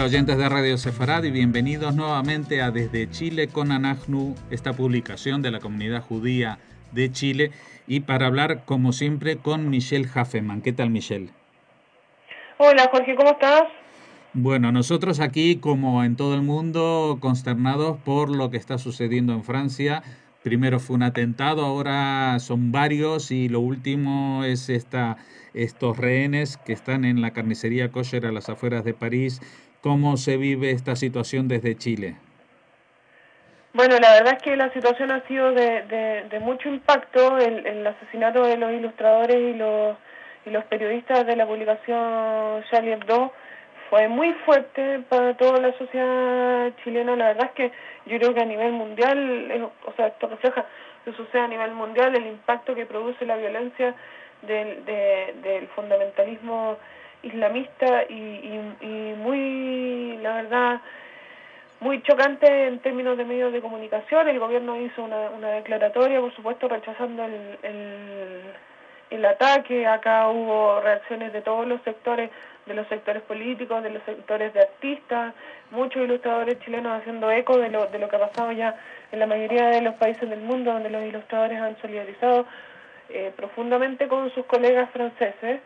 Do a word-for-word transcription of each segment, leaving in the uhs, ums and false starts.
oyentes de Radio Sefarad y bienvenidos nuevamente a Desde Chile con Anajnu, esta publicación de la comunidad judía de Chile, y para hablar como siempre con Michelle Hafeman. ¿Qué tal, Michelle? Hola Jorge, ¿cómo estás? Bueno, nosotros aquí, como en todo el mundo, consternados por lo que está sucediendo en Francia. Primero fue un atentado, ahora son varios y lo último es esta, estos rehenes que están en la carnicería kosher a las afueras de París. ¿Cómo se vive esta situación desde Chile? Bueno, la verdad es que la situación ha sido de, de, de mucho impacto. El, el asesinato de los ilustradores y los, y los periodistas de la publicación Charlie Hebdo fue muy fuerte para toda la sociedad chilena. La verdad es que yo creo que a nivel mundial, eh, o sea, esto refleja lo que sucede a nivel mundial, el impacto que produce la violencia del, de, del fundamentalismo islamista y, y, y muy, la verdad, muy chocante en términos de medios de comunicación. El gobierno hizo una, una declaratoria, por supuesto, rechazando el, el, el ataque. Acá hubo reacciones de todos los sectores, de los sectores políticos, de los sectores de artistas, muchos ilustradores chilenos haciendo eco de lo, de lo que ha pasado ya en la mayoría de los países del mundo, donde los ilustradores han solidarizado eh, profundamente con sus colegas franceses.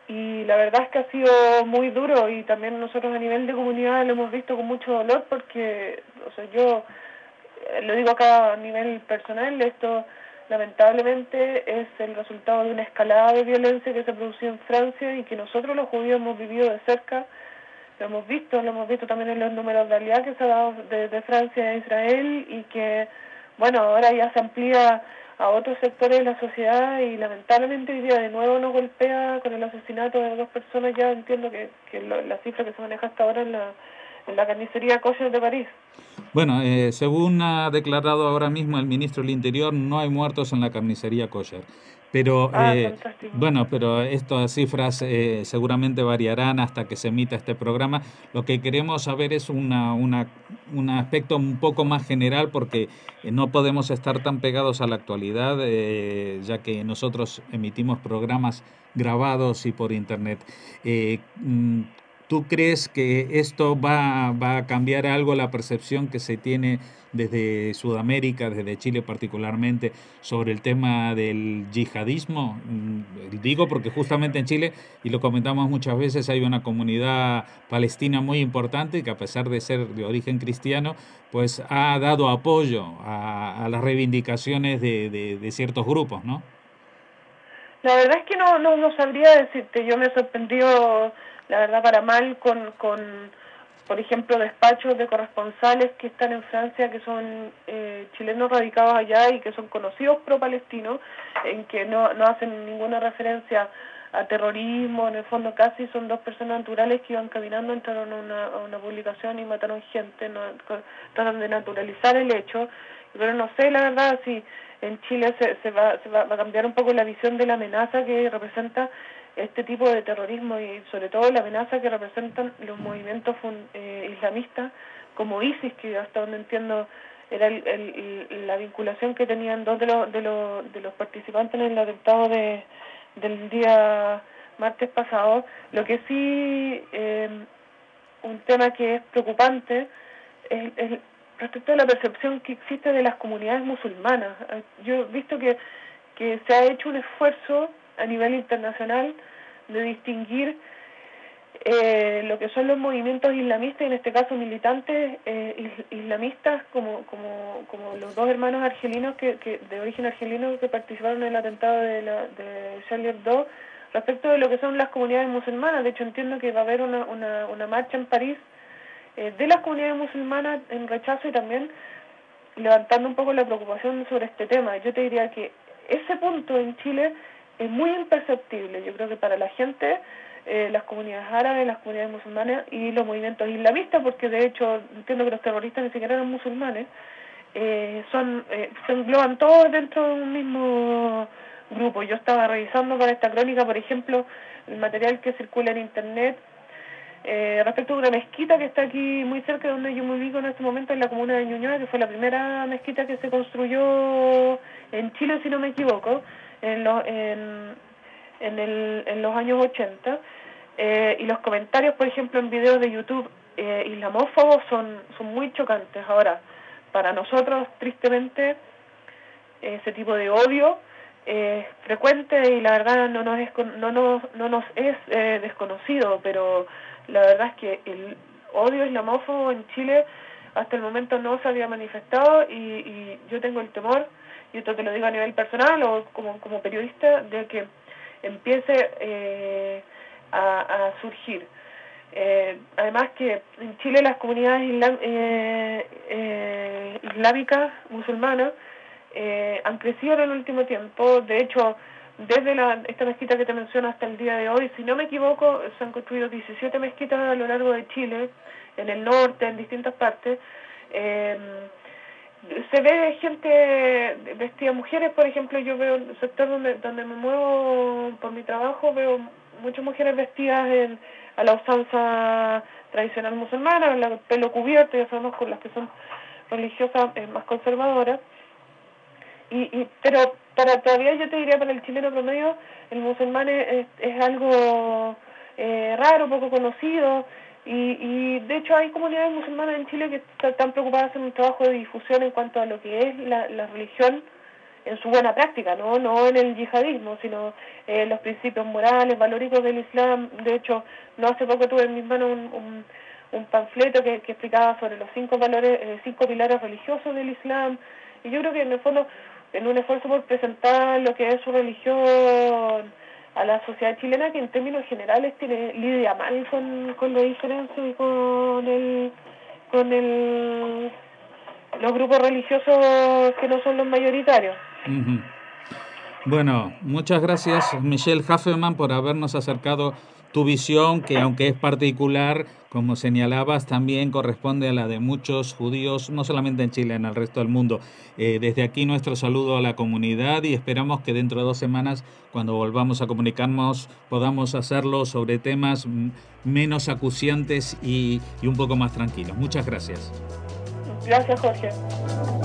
Y la verdad es que ha sido muy duro, y también nosotros a nivel de comunidad lo hemos visto con mucho dolor, porque, o sea, yo eh, lo digo acá a nivel personal, esto lamentablemente es el resultado de una escalada de violencia que se produció en Francia y que nosotros los judíos hemos vivido de cerca. Lo hemos visto, lo hemos visto también en los números de alianza que se ha dado de, de Francia a Israel, y que, bueno, ahora ya se amplía a otros sectores de la sociedad, y lamentablemente hoy día de nuevo nos golpea con el asesinato de dos personas. Ya entiendo que, que lo, la cifra que se maneja hasta ahora en la, en la carnicería Kosher de París. Bueno, eh, según ha declarado ahora mismo el ministro del Interior, no hay muertos en la carnicería kosher. Pero, Ah, eh, fantástico. bueno, pero estas cifras eh, seguramente variarán hasta que se emita este programa. Lo que queremos saber es una, una, un aspecto un poco más general, porque eh, no podemos estar tan pegados a la actualidad, eh, ya que nosotros emitimos programas grabados y por internet. Eh, mm, ¿Tú crees que esto va, va a cambiar algo la percepción que se tiene desde Sudamérica, desde Chile particularmente, sobre el tema del yihadismo? Mm, Digo porque justamente en Chile, y lo comentamos muchas veces, hay una comunidad palestina muy importante que, a pesar de ser de origen cristiano, pues ha dado apoyo a, a las reivindicaciones de, de, de ciertos grupos, ¿no? La verdad es que no, no, no sabría decirte. Yo me he sorprendido, la verdad, para mal, con, con por ejemplo, despachos de corresponsales que están en Francia, que son eh, chilenos radicados allá y que son conocidos pro-palestinos, en que no, no hacen ninguna referencia a terrorismo. En el fondo casi son dos personas naturales que iban caminando, entraron a una, a una publicación y mataron gente. No, tratan de naturalizar el hecho, pero no sé, la verdad, si en Chile se, se, va, se va, va a cambiar un poco la visión de la amenaza que representa este tipo de terrorismo, y sobre todo la amenaza que representan los movimientos fun, eh, islamistas como ISIS, que hasta donde entiendo era el, el, el, la vinculación que tenían dos de los, de los, de los participantes en el atentado de, del día martes pasado. Lo que sí, eh, un tema que es preocupante es, es respecto a la percepción que existe de las comunidades musulmanas. Yo he visto que, que se ha hecho un esfuerzo a nivel internacional de distinguir eh, lo que son los movimientos islamistas, y en este caso militantes eh, islamistas, como, como, como los dos hermanos argelinos que, que de origen argelino que participaron en el atentado de, la, de Charlie Hebdo, respecto de lo que son las comunidades musulmanas. De hecho, entiendo que va a haber una, una, una marcha en París eh, de las comunidades musulmanas en rechazo, y también levantando un poco la preocupación sobre este tema. Yo te diría que ese punto en Chile es muy imperceptible. Yo creo que para la gente, eh, las comunidades árabes, las comunidades musulmanas y los movimientos islamistas, porque de hecho entiendo que los terroristas ni siquiera eran musulmanes, eh, son eh, se engloban todos dentro de un mismo grupo. Yo estaba revisando para esta crónica, por ejemplo, el material que circula en internet eh, respecto a una mezquita que está aquí muy cerca de donde yo me ubico en este momento, en la comuna de Ñuñoa, que fue la primera mezquita que se construyó en Chile, si no me equivoco, en, lo, en, en, el, en los años ochenta, eh, y los comentarios, por ejemplo, en videos de YouTube eh, islamófobos son, son muy chocantes. Ahora, para nosotros, tristemente, ese tipo de odio es frecuente y la verdad no nos es, no nos, no nos es eh, desconocido, pero la verdad es que el odio islamófobo en Chile hasta el momento no se había manifestado y, y yo tengo el temor, y esto te lo digo a nivel personal o como, como periodista, de que empiece eh, a, a surgir. Eh, además que en Chile las comunidades islam, eh, eh, islámicas, musulmanas, eh, han crecido en el último tiempo. De hecho, desde la, esta mezquita que te menciono hasta el día de hoy, si no me equivoco, se han construido diecisiete mezquitas a lo largo de Chile, en el norte, en distintas partes. Eh, se ve gente vestida, mujeres, por ejemplo, yo veo en el sector donde, donde me muevo por mi trabajo, veo muchas mujeres vestidas en, a la usanza tradicional musulmana, con el pelo cubierto, ya sabemos, con las que son religiosas eh, más conservadoras. Y, y pero para todavía yo te diría, para el chileno promedio, el musulmán es, es algo eh, raro, poco conocido, y, y de hecho hay comunidades musulmanas en Chile que están preocupadas en un trabajo de difusión en cuanto a lo que es la, la religión en su buena práctica, no no en el yihadismo, sino eh, los principios morales, valóricos del Islam. De hecho, no hace poco tuve en mis manos un, un, un panfleto que, que explicaba sobre los cinco valores, eh, cinco pilares religiosos del Islam, y yo creo que en el fondo, en un esfuerzo por presentar lo que es su religión a la sociedad chilena, que en términos generales tiene lidia mal con, con la diferencia y con el con el los grupos religiosos que no son los mayoritarios. Uh-huh. Bueno, muchas gracias, Michelle Hafemann, por habernos acercado tu visión, que aunque es particular, como señalabas, también corresponde a la de muchos judíos, no solamente en Chile, en el resto del mundo. Eh, desde aquí nuestro saludo a la comunidad y esperamos que dentro de dos semanas, cuando volvamos a comunicarnos, podamos hacerlo sobre temas menos acuciantes y, y un poco más tranquilos. Muchas gracias. Gracias, Jorge.